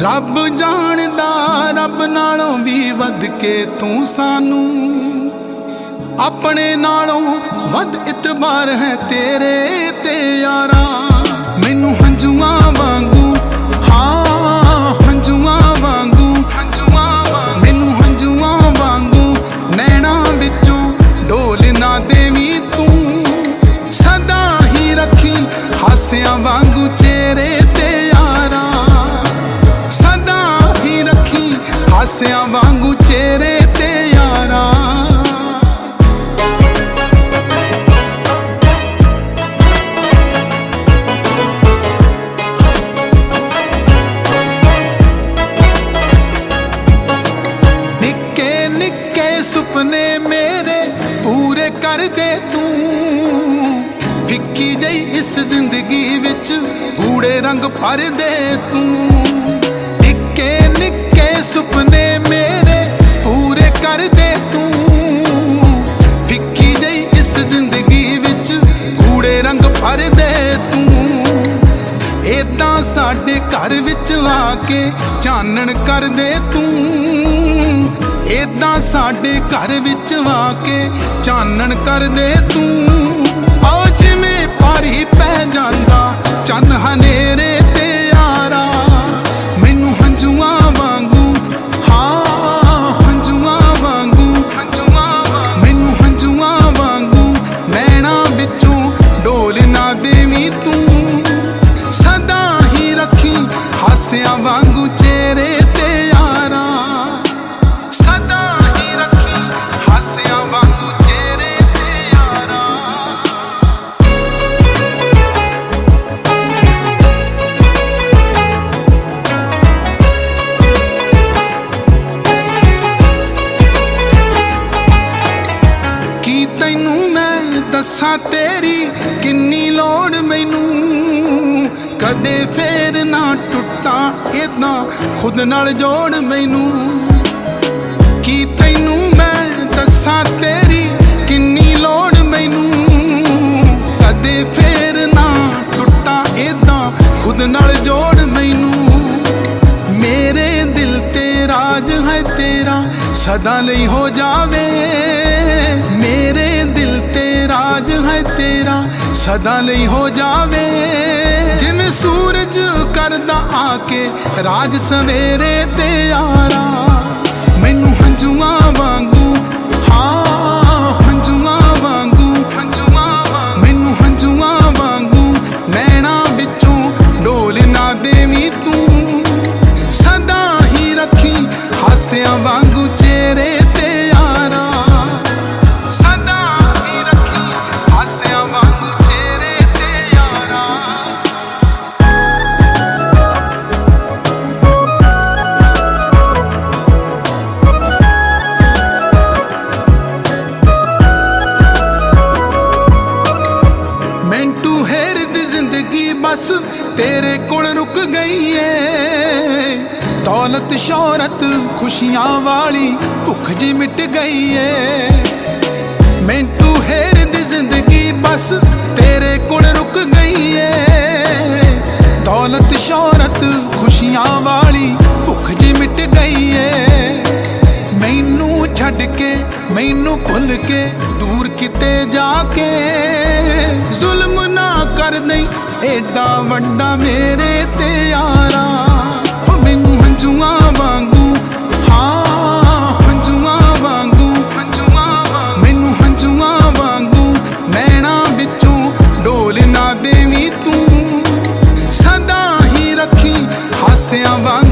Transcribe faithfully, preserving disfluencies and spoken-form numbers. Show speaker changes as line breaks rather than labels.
रब जानदा रब नालों भी वध के तू सानू अपने नालों वध इतबार है तेरे ते यारा। मैनू हंजुआ वांगू हाँ हंजुआ वांगू मैनू हंजुआ वांगू नैना विचों डोल ना देवी तू सदा ही रखी हासिया वांगू चेहरे ते यारा। सदा ही रखी हासिया वांगू चेहरे ते यारा। निक्के निक्के सुपने मेरे पूरे कर दे तू फिक्की जई इस जिंदगी विच गूढ़े रंग भर दे तू। निक्के निक्के सुपने मेरे पूरे कर दे तू फिक्की जई इस जिंदगी विच गूढ़े रंग भर दे तू। एदां साडे घर विच आके चानण कर दे तू एदां साडे घर विच आके चानण कर दे तू। आओ जिवें पारी पै जांदा चन हनेरे ते यारा। मैनू हंजुआ वांगू हाँ हंजुआ वांगू मैनू हंजुआ वांगू नैना विचों डोल ना देवी तू सदा ही रखी हासिया वांगू चेहरे ते यारा। सदा ही रखी हासिया वांगू चेहरे ते यारा। की तैनू मैं दस्सां तेरी किन्नी लोड़ मैनू कदे फेर ना टुटा इदां खुद नाल जोड़ मैनू। की तैनू मैं दस्सां तेरी किन्नी लोड़ मैनू कदे फेर ना टुटा इदां खुद नाल जोड़ मैनू। मेरे दिल ते राज है तेरा सदा लई हो जावे। मेरे दिल ते राज है तेरा सदा लई हो जावे। जिवें सूरज करदा आके राज सवेरे ते यारा। मैनू हंजुआ वांगू हाँ हंजुआ वांगू मैनू हंजुआ वांगू नैना विचों डोल ना देवी तू सदा ही रखी हासिया वांगू चेहरे ते यारा। सदा ही रखी हासिया वांगू चेहरे ते यारा। मैंटू हेर दी जिंदगी बस तेरे कोल रुक गई है। दौलत शोहरत खुशियां वाली भुख जी मिट गई है। मैंटू हेर दी जिंदगी बस तेरे कोल रुक गई है। दौलत शोहरत खुशियां वाली भुख जी मिट गई है। मैनू छड्ड के मैनू भुल के दूर किते जाके जुल्म ना कर दई एडा वड्डा मेरे ते यारा। मैनू हंजुआ वांगू हाँ हंजुआ वांगू मैनू हंजुआ वांगू नैना विचों डोल ना देवी तू सदा ही रखी हासिया वांगू